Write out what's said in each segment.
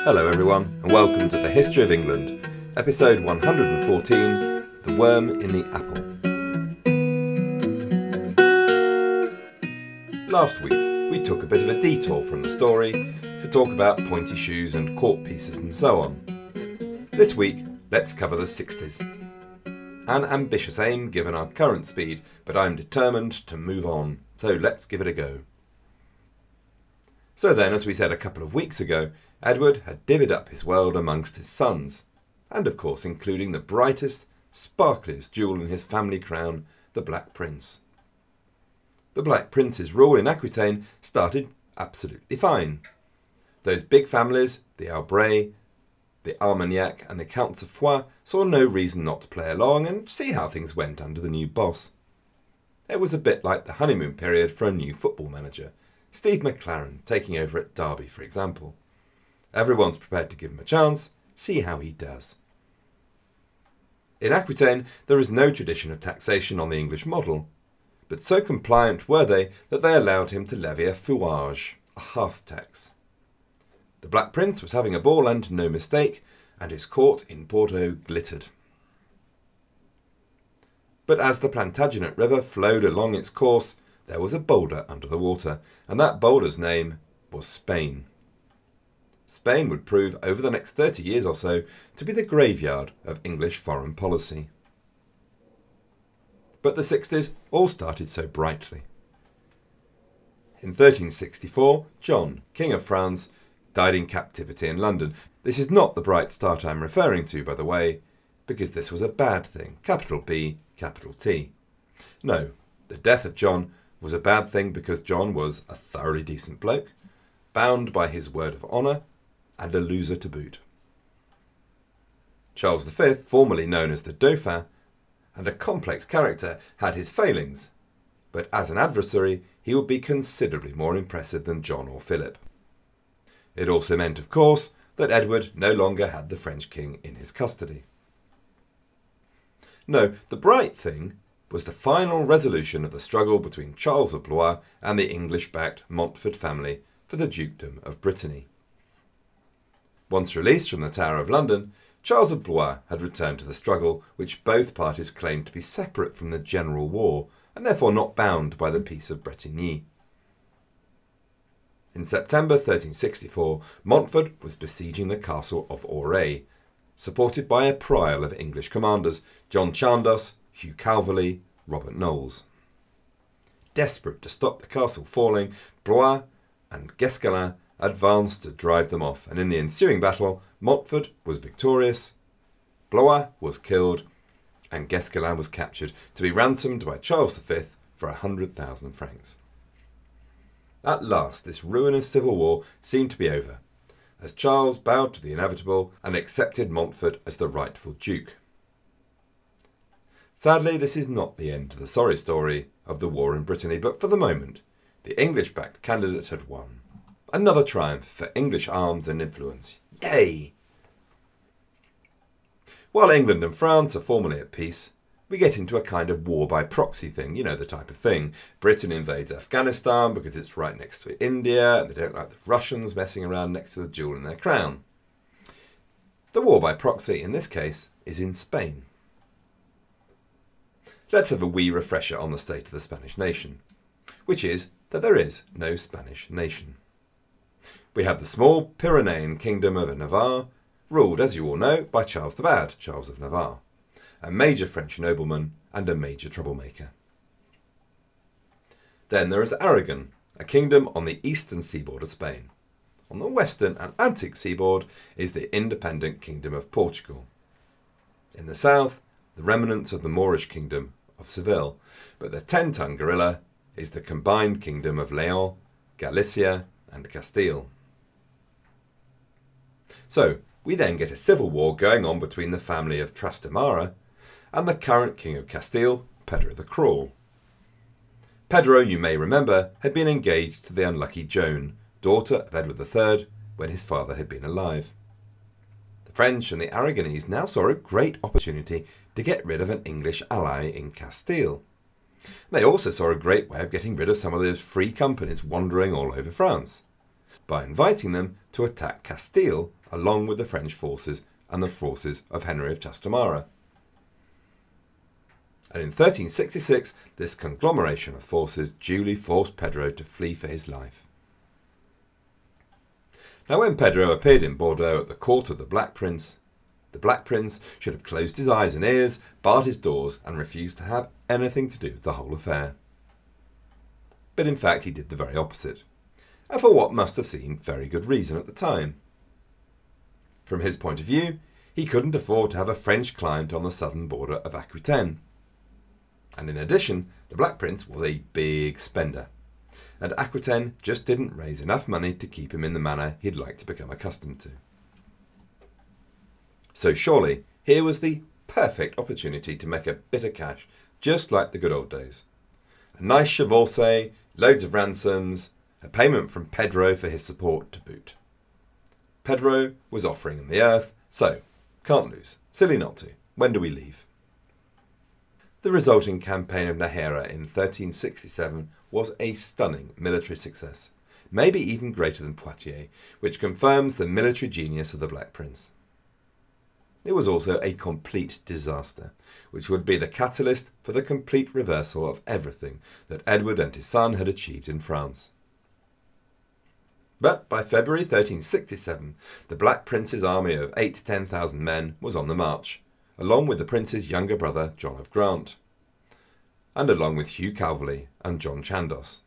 Hello everyone, and welcome to The History of England, episode 114, The Worm in the Apple. Last week, we took a bit of a detour from the story to talk about pointy shoes and court pieces and so on. This week, let's cover the 60s. An ambitious aim given our current speed, but I'm determined to move on, so let's give it a go. So then, as we said a couple of weeks ago, Edward had divvied up his world amongst his sons, and of course including the brightest, sparkliest jewel in his family crown, the Black Prince. The Black Prince's rule in Aquitaine started absolutely fine. Those big families, the Albret, the Armagnac and the Counts of Foix, saw no reason not to play along and see how things went under the new boss. It was a bit like the honeymoon period for a new football manager, Steve McClaren taking over at Derby, for example. Everyone's prepared to give him a chance, see how he does. In Aquitaine, there is no tradition of taxation on the English model, but so compliant were they that they allowed him to levy a fouage, a half-tax. The Black Prince was having a ball and no mistake, and his court in Bordeaux glittered. But as the Plantagenet River flowed along its course, there was a boulder under the water, and that boulder's name was Spain. Spain would prove over the next 30 years or so to be the graveyard of English foreign policy. But the 60s all started so brightly. In 1364, John, King of France, died in captivity in London. This is not the bright start I'm referring to, by the way, because this was a bad thing, capital B, capital T. No, the death of John was a bad thing because John was a thoroughly decent bloke, bound by his word of honour, and a loser to boot. Charles V, formerly known as the Dauphin, and a complex character, had his failings, but as an adversary he would be considerably more impressive than John or Philip. It also meant, of course, that Edward no longer had the French king in his custody. No, the bright thing was the final resolution of the struggle between Charles of Blois and the English-backed Montfort family for the Dukedom of Brittany. Once released from the Tower of London, Charles of Blois had returned to the struggle, which both parties claimed to be separate from the general war, and therefore not bound by the Peace of Bretigny. In September 1364, Montfort was besieging the castle of Auray, supported by a prial of English commanders, John Chandos, Hugh Calverley, Robert Knowles. Desperate to stop the castle falling, Blois and Guesclin advanced to drive them off, and in the ensuing battle, Montfort was victorious, Blois was killed, and Guesclin was captured to be ransomed by Charles V for 100,000 francs. At last, this ruinous civil war seemed to be over, as Charles bowed to the inevitable and accepted Montfort as the rightful duke. Sadly, this is not the end to the sorry story of the war in Brittany, but for the moment, the English-backed candidate had won. Another triumph for English arms and influence. Yay! While England and France are formally at peace, we get into a kind of war by proxy thing, you know the type of thing. Britain invades Afghanistan because it's right next to India, and they don't like the Russians messing around next to the jewel in their crown. The war by proxy, in this case, is in Spain. Let's have a wee refresher on the state of the Spanish nation, which is that there is no Spanish nation. We have the small Pyrenean kingdom of Navarre, ruled, as you all know, by Charles the Bad, Charles of Navarre, a major French nobleman and a major troublemaker. Then there is Aragon, a kingdom on the eastern seaboard of Spain. On the western Atlantic seaboard is the independent kingdom of Portugal. In the south, the remnants of the Moorish kingdom of Seville, but the 10-ton gorilla is the combined kingdom of Leon, Galicia and Castile. So, we then get a civil war going on between the family of Trastamara and the current king of Castile, Pedro the Cruel. Pedro, you may remember, had been engaged to the unlucky Joan, daughter of Edward III, when his father had been alive. The French and the Aragonese now saw a great opportunity to get rid of an English ally in Castile. They also saw a great way of getting rid of some of those free companies wandering all over France. by inviting them to attack Castile along with the French forces and the forces of Henry of Trastamara. And in 1366, this conglomeration of forces duly forced Pedro to flee for his life. Now when Pedro appeared in Bordeaux at the court of the Black Prince should have closed his eyes and ears, barred his doors, and refused to have anything to do with the whole affair. But in fact he did the very opposite, and for what must have seemed very good reason at the time. From his point of view, he couldn't afford to have a French client on the southern border of Aquitaine. And in addition, the Black Prince was a big spender, and Aquitaine just didn't raise enough money to keep him in the manner he'd like to become accustomed to. So surely, here was the perfect opportunity to make a bit of cash, just like the good old days. A nice chevauchée, loads of ransoms, a payment from Pedro for his support to boot. Pedro was offering him the earth, so can't lose. Silly not to. When do we leave? The resulting campaign of Nájera in 1367 was a stunning military success, maybe even greater than Poitiers, which confirms the military genius of the Black Prince. It was also a complete disaster, which would be the catalyst for the complete reversal of everything that Edward and his son had achieved in France. But by February 1367, the Black Prince's army of 8,000 to 10,000 men was on the march, along with the Prince's younger brother John of Gaunt, and along with Hugh Calverley and John Chandos.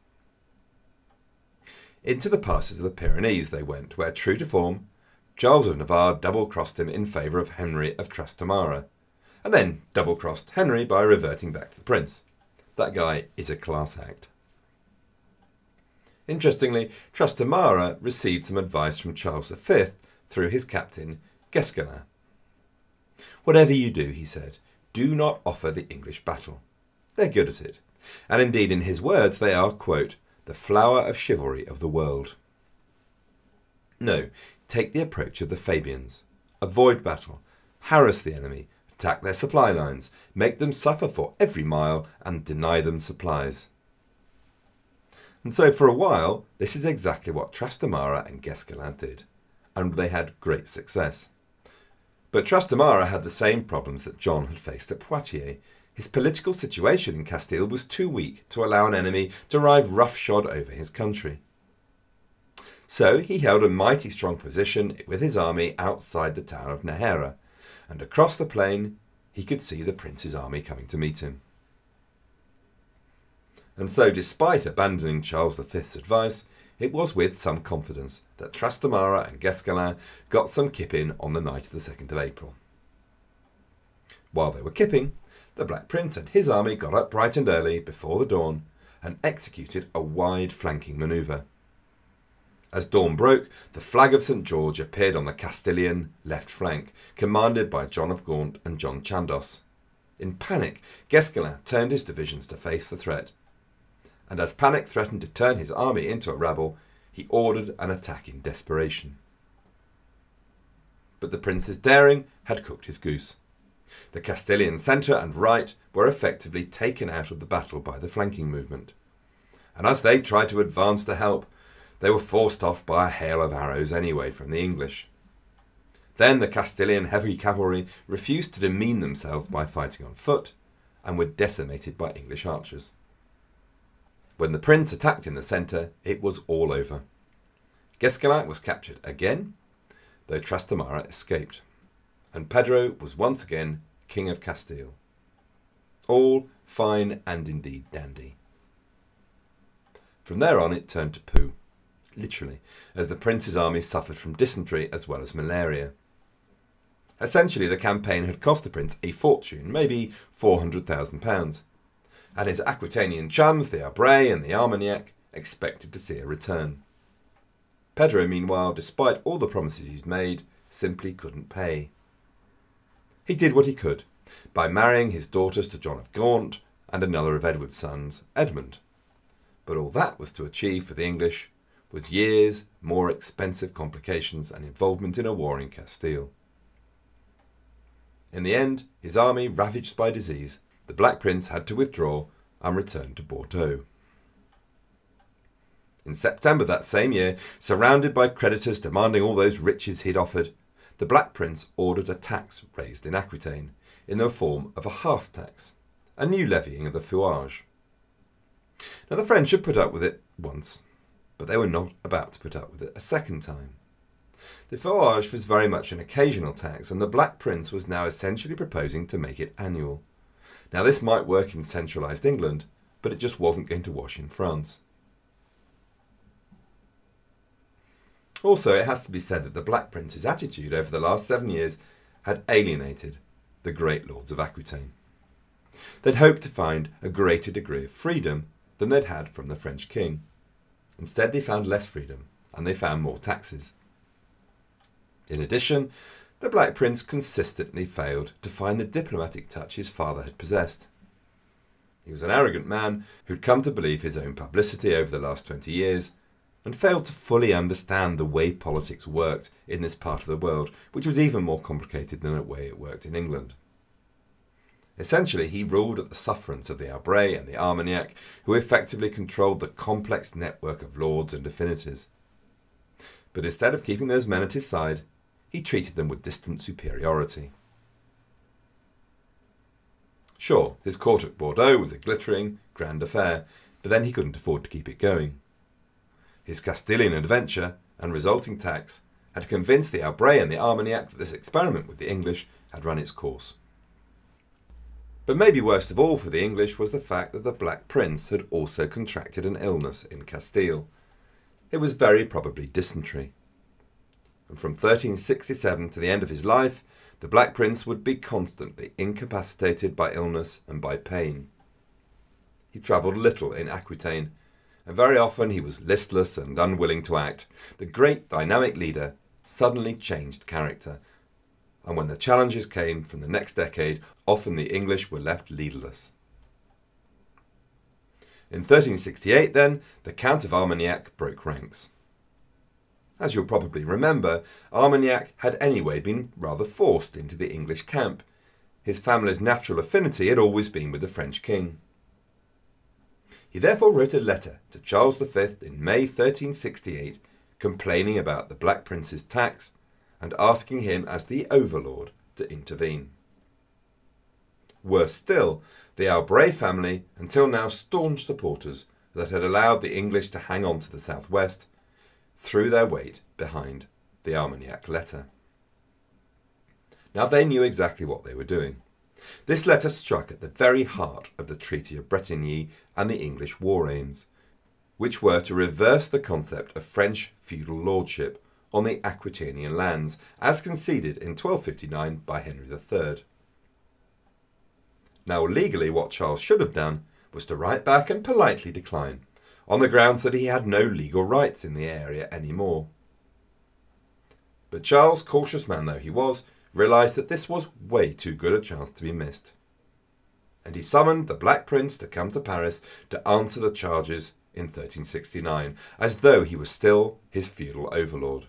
Into the passes of the Pyrenees they went, where, true to form, Charles of Navarre double-crossed him in favour of Henry of Trastamara, and then double-crossed Henry by reverting back to the Prince. That guy is a class act. Interestingly, Trastamara received some advice from Charles V through his captain, Guesclin. Whatever you do, he said, do not offer the English battle. They're good at it. And indeed, in his words, they are, quote, the flower of chivalry of the world. No, take the approach of the Fabians. Avoid battle. Harass the enemy. Attack their supply lines. Make them suffer for every mile and deny them supplies. And so for a while, this is exactly what Trastamara and Guesclin did. And they had great success. But Trastamara had the same problems that John had faced at Poitiers. His political situation in Castile was too weak to allow an enemy to ride roughshod over his country. So he held a mighty strong position with his army outside the town of Nájera, and across the plain he could see the Prince's army coming to meet him. And so, despite abandoning Charles V's advice, it was with some confidence that Trastamara and Guesclin got some kipping on the night of the 2nd of April. While they were kipping, the Black Prince and his army got up bright and early before the dawn and executed a wide flanking manoeuvre. As dawn broke, the flag of St. George appeared on the Castilian left flank, commanded by John of Gaunt and John Chandos. In panic, Guesclin turned his divisions to face the threat, and as panic threatened to turn his army into a rabble, he ordered an attack in desperation. But the Prince's daring had cooked his goose. The Castilian centre and right were effectively taken out of the battle by the flanking movement, and as they tried to advance to help, they were forced off by a hail of arrows anyway from the English. Then the Castilian heavy cavalry refused to demean themselves by fighting on foot, and were decimated by English archers. When the Prince attacked in the centre, it was all over. Guesclin was captured again, though Trastamara escaped, and Pedro was once again King of Castile. All fine and indeed dandy. From there on it turned to poo, literally, as the Prince's army suffered from dysentery as well as malaria. Essentially, the campaign had cost the Prince a fortune, maybe £400,000, and his Aquitanian chums, the Albret and the Armagnac, expected to see a return. Pedro, meanwhile, despite all the promises he's made, simply couldn't pay. He did what he could, by marrying his daughters to John of Gaunt and another of Edward's sons, Edmund. But all that was to achieve for the English was years, more expensive complications and involvement in a war in Castile. In the end, his army ravaged by disease, the Black Prince had to withdraw and return to Bordeaux. In September that same year, surrounded by creditors demanding all those riches he'd offered, the Black Prince ordered a tax raised in Aquitaine in the form of a hearth tax, a new levying of the feuage. Now the French had put up with it once, but they were not about to put up with it a second time. The feuage was very much an occasional tax, and the Black Prince was now essentially proposing to make it annual. Now this might work in centralised England, but it just wasn't going to wash in France. Also, it has to be said that the Black Prince's attitude over the last 7 years had alienated the great lords of Aquitaine. They'd hoped to find a greater degree of freedom than they'd had from the French king. Instead, they found less freedom, and they found more taxes. In addition, the Black Prince consistently failed to find the diplomatic touch his father had possessed. He was an arrogant man who'd come to believe his own publicity over the last 20 years, and failed to fully understand the way politics worked in this part of the world, which was even more complicated than the way it worked in England. Essentially, he ruled at the sufferance of the Albret and the Armagnac, who effectively controlled the complex network of lords and affinities. But instead of keeping those men at his side, he treated them with distant superiority. Sure, his court at Bordeaux was a glittering, grand affair, but then he couldn't afford to keep it going. His Castilian adventure and resulting tax had convinced the Albret and the Armagnac that this experiment with the English had run its course. But maybe worst of all for the English was the fact that the Black Prince had also contracted an illness in Castile. It was very probably dysentery. And from 1367 to the end of his life, the Black Prince would be constantly incapacitated by illness and by pain. He travelled little in Aquitaine, and very often he was listless and unwilling to act. The great dynamic leader suddenly changed character, and when the challenges came from the next decade, often the English were left leaderless. In 1368, then, the Count of Armagnac broke ranks. As you'll probably remember, Armagnac had anyway been rather forced into the English camp. His family's natural affinity had always been with the French king. He therefore wrote a letter to Charles V in May 1368 complaining about the Black Prince's tax and asking him as the overlord to intervene. Worse still, the Albret family, until now staunch supporters that had allowed the English to hang on to the southwest, threw their weight behind the Armagnac letter. Now they knew exactly what they were doing. This letter struck at the very heart of the Treaty of Bretigny and the English war aims, which were to reverse the concept of French feudal lordship on the Aquitanian lands, as conceded in 1259 by Henry III. Now legally what Charles should have done was to write back and politely decline, on the grounds that he had no legal rights in the area anymore. But Charles, cautious man though he was, realised that this was way too good a chance to be missed. And he summoned the Black Prince to come to Paris to answer the charges in 1369, as though he was still his feudal overlord.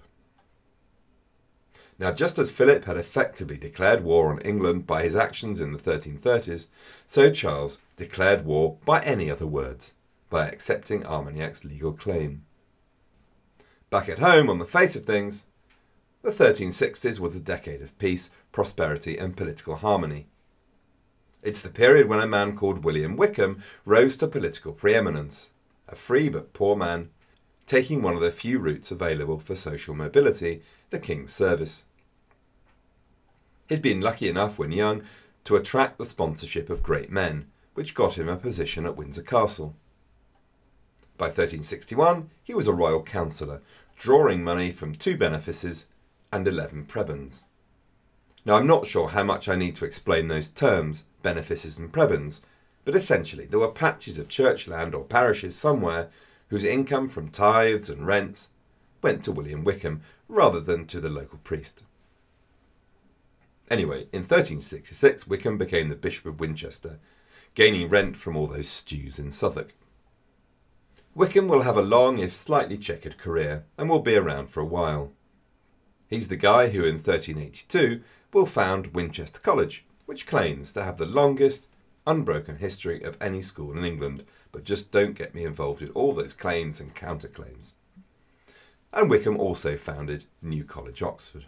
Now, just as Philip had effectively declared war on England by his actions in the 1330s, so Charles declared war by any other words, by accepting Armagnac's legal claim. Back at home, on the face of things, the 1360s was a decade of peace, prosperity and political harmony. It's the period when a man called William Wykeham rose to political preeminence, a free but poor man, taking one of the few routes available for social mobility, the King's service. He'd been lucky enough when young to attract the sponsorship of great men, which got him a position at Windsor Castle. By 1361 he was a royal councillor, drawing money from 2 benefices and 11 prebends. Now I'm not sure how much I need to explain those terms, benefices and prebends, but essentially there were patches of church land or parishes somewhere whose income from tithes and rents went to William Wykeham rather than to the local priest. Anyway, in 1366 Wykeham became the Bishop of Winchester, gaining rent from all those stews in Southwark. Wykeham will have a long if slightly checkered career and will be around for a while. He's the guy who in 1382 will found Winchester College, which claims to have the longest unbroken history of any school in England, but just don't get me involved in all those claims and counterclaims. And Wickham also founded New College, Oxford.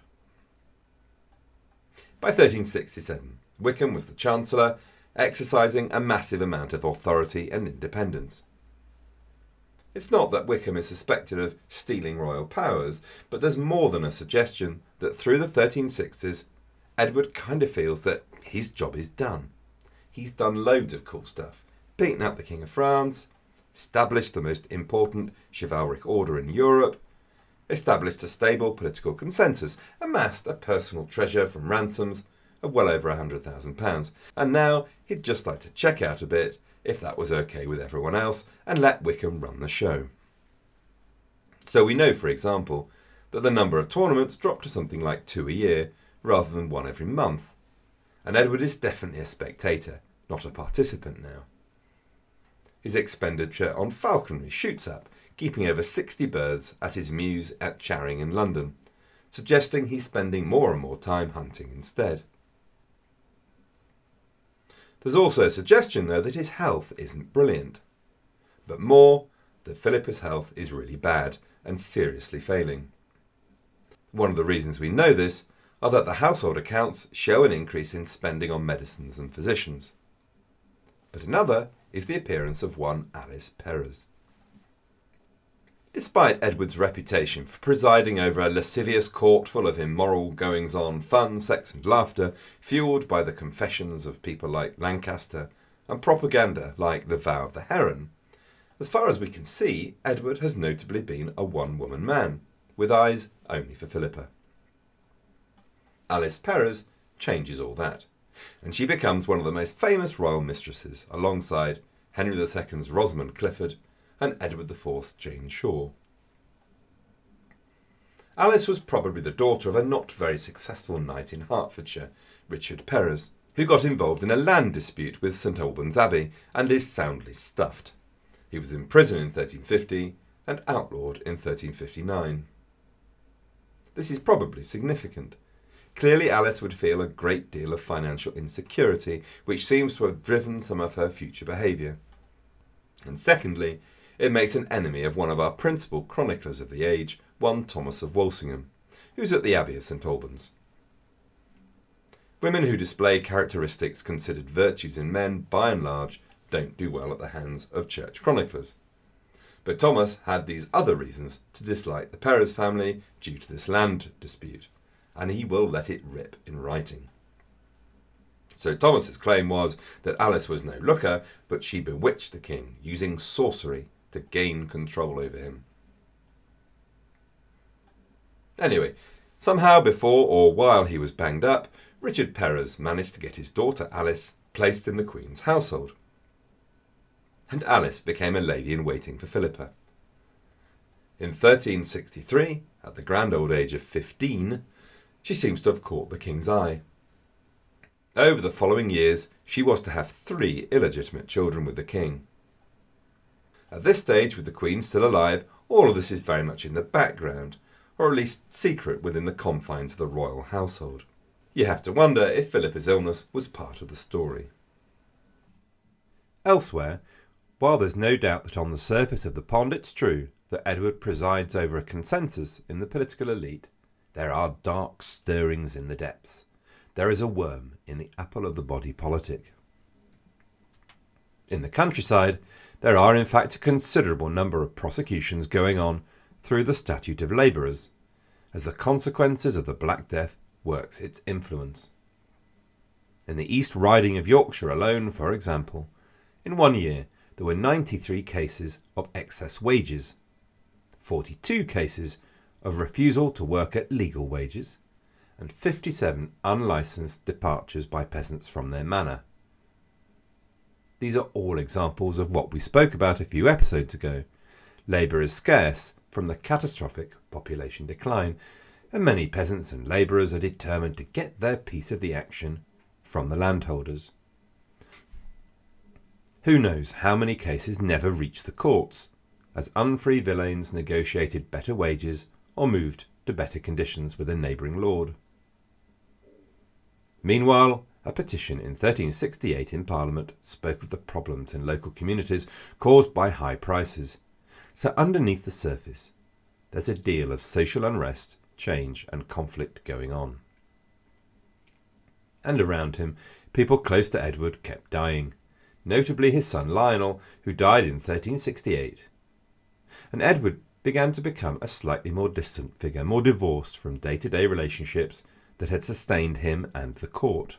By 1367, Wickham was the Chancellor, exercising a massive amount of authority and independence. It's not that Wickham is suspected of stealing royal powers, but there's more than a suggestion that through the 1360s, Edward kind of feels that his job is done. He's done loads of cool stuff, beaten up the King of France, established the most important chivalric order in Europe, established a stable political consensus, amassed a personal treasure from ransoms of well over £100,000, and now he'd just like to check out a bit, if that was okay with everyone else, and let Wickham run the show. So we know, for example, that the number of tournaments dropped to something like 2 a year, rather than 1 every month. And Edward is definitely a spectator, not a participant now. His expenditure on falconry shoots up, keeping over 60 birds at his mews at Charing in London, suggesting he's spending more and more time hunting instead. There's also a suggestion, though, that his health isn't brilliant, but more that Philippa's health is really bad and seriously failing. One of the reasons we know this are that the household accounts show an increase in spending on medicines and physicians. But another is the appearance of one Alice Perrers. Despite Edward's reputation for presiding over a lascivious court full of immoral goings-on, fun, sex and laughter, fuelled by the confessions of people like Lancaster and propaganda like the Vow of the Heron, as far as we can see, Edward has notably been a one-woman man, with eyes only for Philippa. Alice Perrers changes all that, and she becomes one of the most famous royal mistresses, alongside Henry II's Rosamund Clifford and Edward IV's Jane Shore. Alice was probably the daughter of a not very successful knight in Hertfordshire, Richard Perrers, who got involved in a land dispute with St Albans Abbey and is soundly stuffed. He was in prison in 1350 and outlawed in 1359. This is probably significant. Clearly Alice would feel a great deal of financial insecurity, which seems to have driven some of her future behaviour. And secondly, it makes an enemy of one of our principal chroniclers of the age, one Thomas of Walsingham, who's at the Abbey of St Albans. Women who display characteristics considered virtues in men, by and large, don't do well at the hands of church chroniclers. But Thomas had these other reasons to dislike the Perrers family due to this land dispute, and he will let it rip in writing. So Thomas's claim was that Alice was no looker, but she bewitched the king, using sorcery to gain control over him. Anyway, somehow before or while he was banged up, Richard Perrers managed to get his daughter Alice placed in the Queen's household. And Alice became a lady-in-waiting for Philippa. In 1363, at the grand old age of 15, she seems to have caught the king's eye. Over the following years, she was to have 3 illegitimate children with the king. At this stage, with the Queen still alive, all of this is very much in the background, or at least secret within the confines of the royal household. You have to wonder if Philippa's illness was part of the story. Elsewhere, while there's no doubt that on the surface of the pond it's true that Edward presides over a consensus in the political elite, there are dark stirrings in the depths. There is a worm in the apple of the body politic. In the countryside, there are in fact a considerable number of prosecutions going on through the Statute of Labourers, as the consequences of the Black Death works its influence. In the East Riding of Yorkshire alone, for example, in 1 year there were 93 cases of excess wages, 42 cases of refusal to work at legal wages, and 57 unlicensed departures by peasants from their manor. These are all examples of what we spoke about a few episodes ago. Labour is scarce from the catastrophic population decline, and many peasants and labourers are determined to get their piece of the action from the landholders. Who knows how many cases never reached the courts, as unfree villeins negotiated better wages or moved to better conditions with a neighbouring lord. Meanwhile, A petition in 1368 in Parliament spoke of the problems in local communities caused by high prices. So underneath the surface, there's a deal of social unrest, change and conflict going on. And around him, people close to Edward kept dying, notably his son Lionel, who died in 1368. And Edward began to become a slightly more distant figure, more divorced from day-to-day relationships that had sustained him and the court.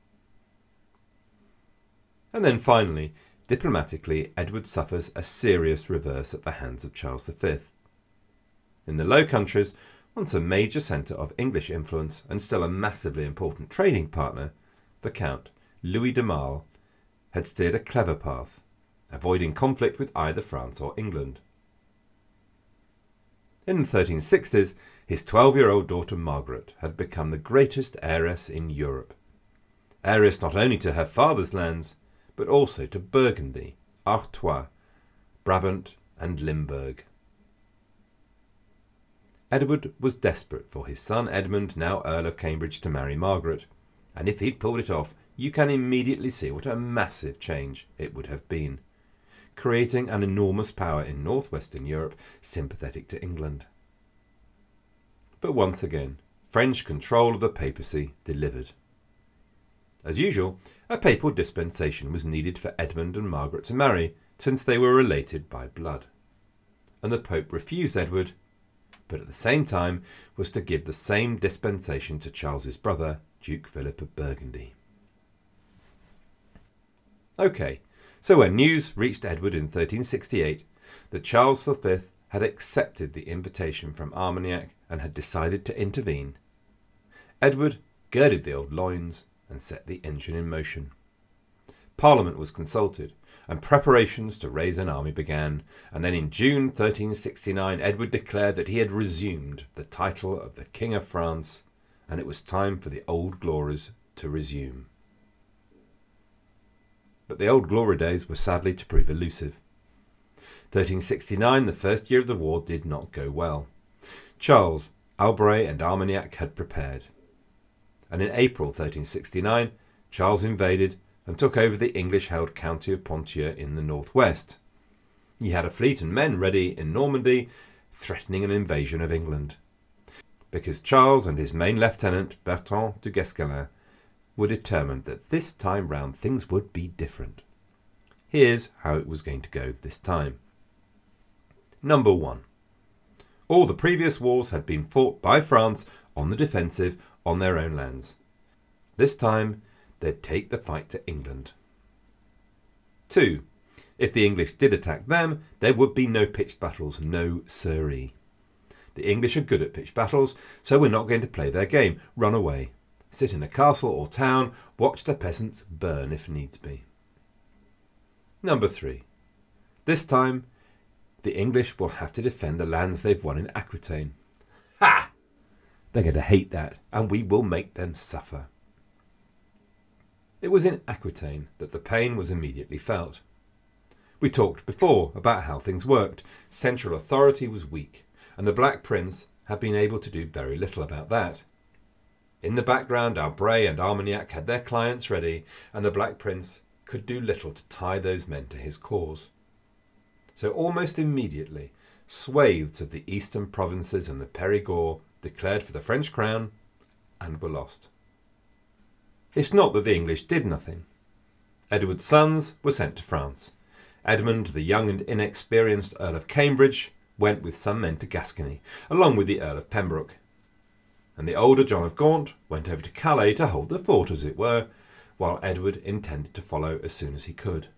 And then finally, diplomatically, Edward suffers a serious reverse at the hands of Charles V. In the Low Countries, once a major centre of English influence and still a massively important trading partner, the Count, Louis de Male, had steered a clever path, avoiding conflict with either France or England. In the 1360s, his 12-year-old daughter Margaret had become the greatest heiress in Europe. Heiress not only to her father's lands, but also to Burgundy, Artois, Brabant and Limburg. Edward was desperate for his son Edmund, now Earl of Cambridge, to marry Margaret, and if he'd pulled it off, you can immediately see what a massive change it would have been, creating an enormous power in northwestern Europe sympathetic to England. But once again, French control of the papacy delivered. As usual, a papal dispensation was needed for Edmund and Margaret to marry, since they were related by blood. And the Pope refused Edward, but at the same time was to give the same dispensation to Charles's brother, Duke Philip of Burgundy. OK, so when news reached Edward in 1368 that Charles V had accepted the invitation from Armagnac and had decided to intervene, Edward girded the old loins and set the engine in motion. Parliament was consulted, and preparations to raise an army began, and then in June 1369 Edward declared that he had resumed the title of the King of France, and it was time for the old glories to resume. But the old glory days were sadly to prove elusive. 1369, the first year of the war, did not go well. Charles, Albret and Armagnac had prepared. And in April 1369, Charles invaded and took over the English-held county of Ponthieu in the northwest. He had a fleet and men ready in Normandy, threatening an invasion of England, because Charles and his main lieutenant, Bertrand du Guesclin, were determined that this time round things would be different. Here's how it was going to go this time. Number 1. All the previous wars had been fought by France on the defensive on their own lands. This time, they'd take the fight to England. 2. If the English did attack them, there would be no pitched battles, no siree. The English are good at pitched battles, so we're not going to play their game, run away. Sit in a castle or town, watch the peasants burn if needs be. Number 3. This time, the English will have to defend the lands they've won in Aquitaine. Ha! They're going to hate that, and we will make them suffer. It was in Aquitaine that the pain was immediately felt. We talked before about how things worked. Central authority was weak, and the Black Prince had been able to do very little about that. In the background, Albret and Armagnac had their clients ready, and the Black Prince could do little to tie those men to his cause. So almost immediately, swathes of the eastern provinces and the Périgord declared for the French crown and were lost. It's not that the English did nothing. Edward's sons were sent to France. Edmund, the young and inexperienced Earl of Cambridge, went with some men to Gascony, along with the Earl of Pembroke. And the older John of Gaunt went over to Calais to hold the fort, as it were, while Edward intended to follow as soon as he could.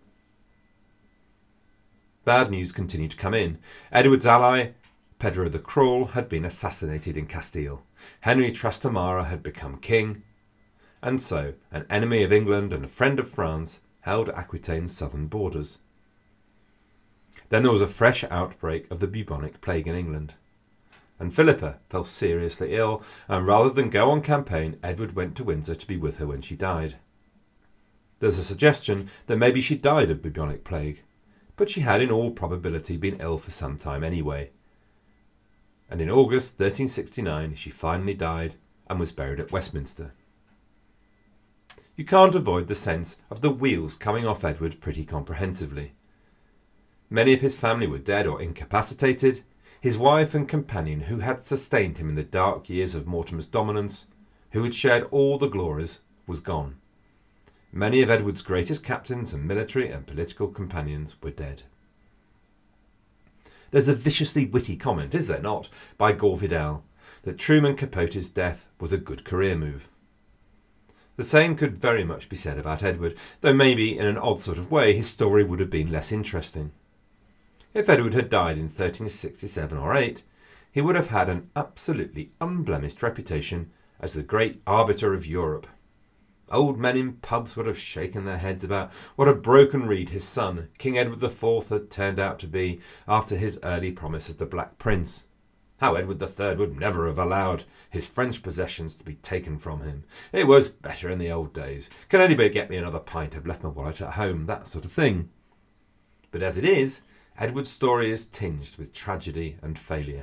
Bad news continued to come in. Edward's ally, Pedro the Cruel, had been assassinated in Castile. Henry Trastamara had become king, and so an enemy of England and a friend of France held Aquitaine's southern borders. Then there was a fresh outbreak of the bubonic plague in England, and Philippa fell seriously ill, and rather than go on campaign, Edward went to Windsor to be with her when she died. There's a suggestion that maybe she died of bubonic plague, but she had in all probability been ill for some time anyway. And in August 1369 she finally died and was buried at Westminster. you can't avoid the sense of the wheels coming off Edward pretty comprehensively. Many of his family were dead or incapacitated. His wife and companion, who had sustained him in the dark years of Mortimer's dominance, who had shared all the glories, was gone. Many of Edward's greatest captains and military and political companions were dead. There's a viciously witty comment, is there not, by Gore Vidal, that Truman Capote's death was a good career move. The same could very much be said about Edward, though maybe in an odd sort of way his story would have been less interesting. If Edward had died in 1367 or 8, he would have had an absolutely unblemished reputation as the great arbiter of Europe. Old men in pubs would have shaken their heads about what a broken reed his son, King Edward IV, had turned out to be after his early promise as the Black Prince. How Edward III would never have allowed his French possessions to be taken from him. It was better in the old days. Can anybody get me another pint? I've left my wallet at home, that sort of thing. But as it is, Edward's story is tinged with tragedy and failure.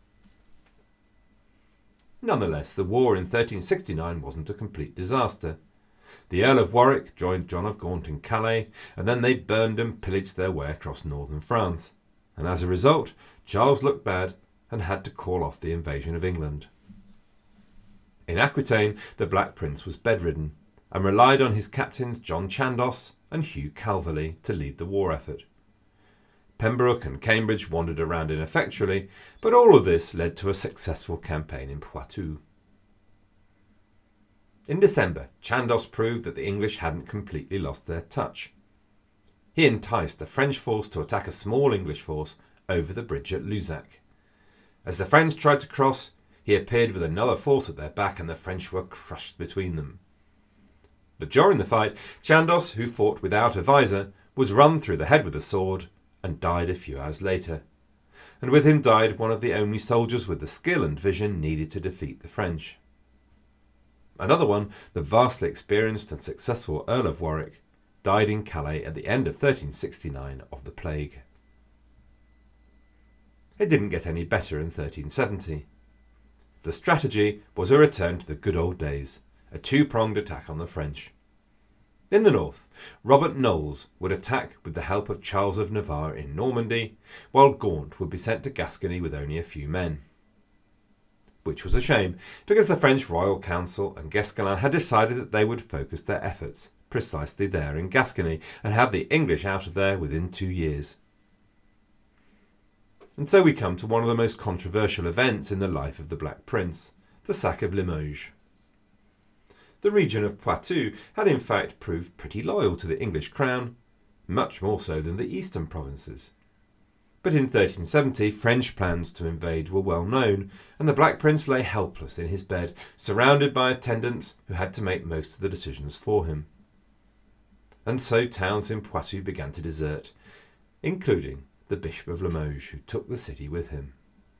Nonetheless, the war in 1369 wasn't a complete disaster. The Earl of Warwick joined John of Gaunt in Calais, and then they burned and pillaged their way across northern France. And as a result, Charles looked bad and had to call off the invasion of England. In Aquitaine, the Black Prince was bedridden and relied on his captains John Chandos and Hugh Calverley to lead the war effort. Pembroke and Cambridge wandered around ineffectually, but all of this led to a successful campaign in Poitou. In December, Chandos proved that the English hadn't completely lost their touch. He enticed the French force to attack a small English force over the bridge at Luzac. As the French tried to cross, he appeared with another force at their back and the French were crushed between them. But during the fight, Chandos, who fought without a visor, was run through the head with a sword and died a few hours later. And with him died one of the only soldiers with the skill and vision needed to defeat the French. Another one, the vastly experienced and successful Earl of Warwick, died in Calais at the end of 1369 of the plague. It didn't get any better in 1370. The strategy was a return to the good old days, a two-pronged attack on the French. In the north, Robert Knowles would attack with the help of Charles of Navarre in Normandy, while Gaunt would be sent to Gascony with only a few men. Which was a shame, because the French Royal Council and Guesclin had decided that they would focus their efforts precisely there in Gascony and have the English out of there within 2 years. And so we come to one of the most controversial events in the life of the Black Prince, the sack of Limoges. The region of Poitou had in fact proved pretty loyal to the English crown, much more so than the eastern provinces. But in 1370, French plans to invade were well known, and the Black Prince lay helpless in his bed, surrounded by attendants who had to make most of the decisions for him. And so towns in Poitou began to desert, including the Bishop of Limoges, who took the city with him.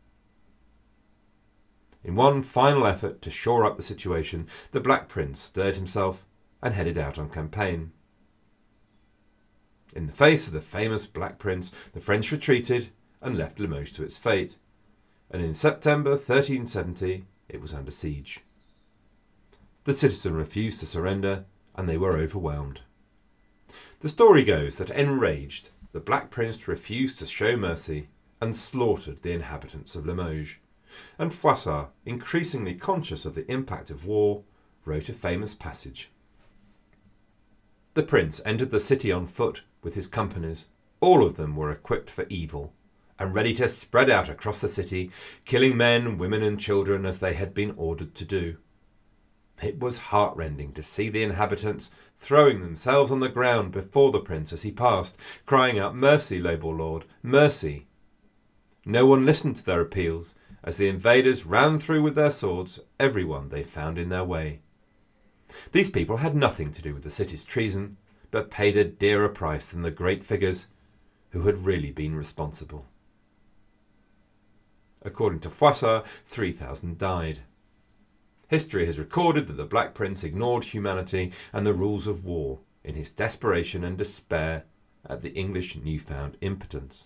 In one final effort to shore up the situation, the Black Prince stirred himself and headed out on campaign. In the face of the famous Black Prince, the French retreated and left Limoges to its fate, and in September 1370 it was under siege. The citizen refused to surrender, and they were overwhelmed. The story goes that enraged, the Black Prince refused to show mercy and slaughtered the inhabitants of Limoges, and Froissart, increasingly conscious of the impact of war, wrote a famous passage. The prince entered the city on foot with his companies. All of them were equipped for evil, and ready to spread out across the city, killing men, women and children as they had been ordered to do. It was heartrending to see the inhabitants throwing themselves on the ground before the prince as he passed, crying out, "Mercy, noble lord, mercy!" No one listened to their appeals, as the invaders ran through with their swords everyone they found in their way. These people had nothing to do with the city's treason, but paid a dearer price than the great figures who had really been responsible. According to Froissart, 3,000 died. History has recorded that the Black Prince ignored humanity and the rules of war in his desperation and despair at the English newfound impotence.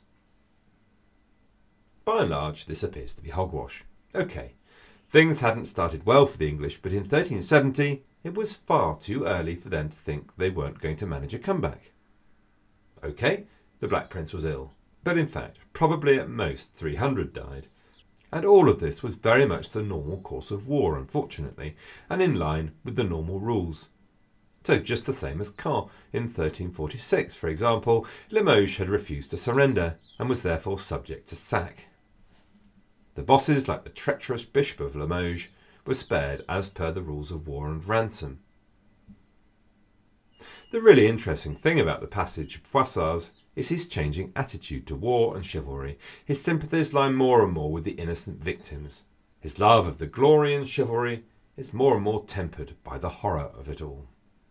By and large, this appears to be hogwash. OK, things hadn't started well for the English, but in 1370 it was far too early for them to think they weren't going to manage a comeback. OK, the Black Prince was ill, but in fact probably at most 300 died. And all of this was very much the normal course of war, unfortunately, and in line with the normal rules. So just the same as Caen in 1346, for example, Limoges had refused to surrender and was therefore subject to sack. The bosses, like the treacherous Bishop of Limoges, were spared as per the rules of war and ransom. The really interesting thing about the passage of Froissart is his changing attitude to war and chivalry. His sympathies lie more and more with the innocent victims. His love of the glory and chivalry is more and more tempered by the horror of it all.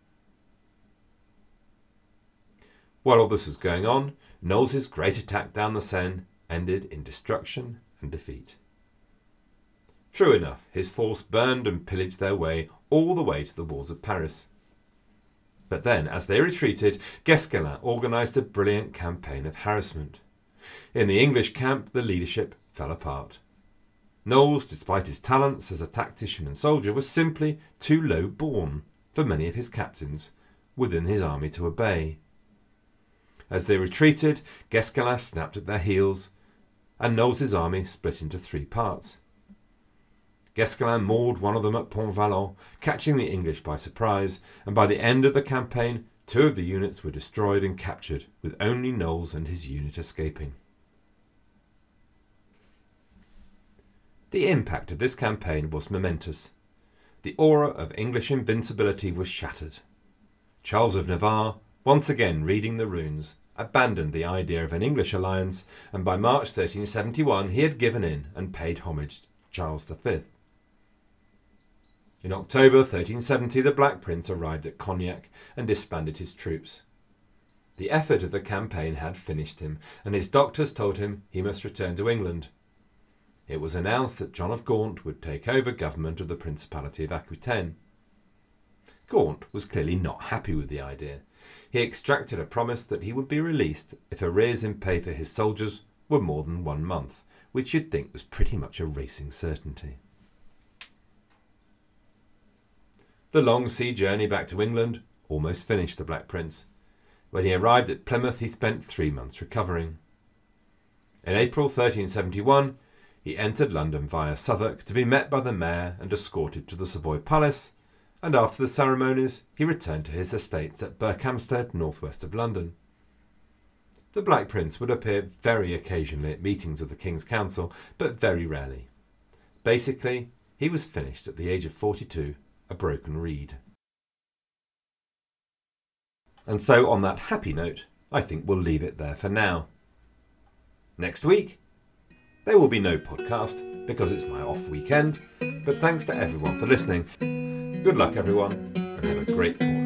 While all this was going on, Knowles's great attack down the Seine ended in destruction and defeat. True enough, his force burned and pillaged their way all the way to the walls of Paris. But then, as they retreated, Guesclin organised a brilliant campaign of harassment. In the English camp, the leadership fell apart. Knowles, despite his talents as a tactician and soldier, was simply too low born for many of his captains within his army to obey. As they retreated, Guesclin snapped at their heels, and Knowles's army split into 3 parts. Guesclin mauled one of them at Pont-Valon, catching the English by surprise, and by the end of the campaign, 2 of the units were destroyed and captured, with only Knowles and his unit escaping. The impact of this campaign was momentous. The aura of English invincibility was shattered. Charles of Navarre, once again reading the runes, abandoned the idea of an English alliance, and by March 1371 he had given in and paid homage to Charles V. In October 1370 the Black Prince arrived at Cognac and disbanded his troops. The effort of the campaign had finished him, and his doctors told him he must return to England. It was announced that John of Gaunt would take over government of the Principality of Aquitaine. Gaunt was clearly not happy with the idea. He extracted a promise that he would be released if arrears in pay for his soldiers were more than 1 month, which you'd think was pretty much a racing certainty. The long sea journey back to England almost finished the Black Prince. When he arrived at Plymouth, he spent 3 months recovering. In April 1371, he entered London via Southwark to be met by the mayor and escorted to the Savoy Palace, and after the ceremonies, he returned to his estates at Berkhamsted, northwest of London. The Black Prince would appear very occasionally at meetings of the King's Council, but very rarely. Basically, he was finished at the age of 42, a broken reed. And so, on that happy note, I think we'll leave it there for now. Next week, there will be no podcast because it's my off weekend, but thanks to everyone for listening. Good luck, everyone, and have a great fortnight.